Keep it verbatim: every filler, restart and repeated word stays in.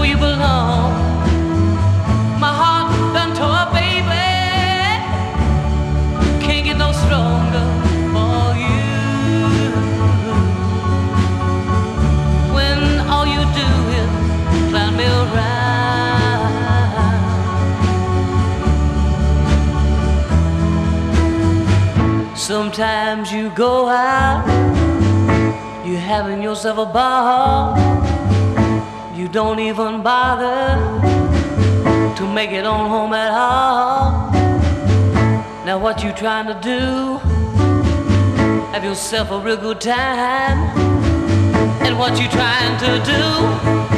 where you belong. My heart done tore up, baby. Can't get no stronger for you. When all you do is clown me around. Sometimes you go out, you're having yourself a ball. You don't even bother to make it on home at all. Now what you trying to do? Have yourself a real good time. And what you trying to do?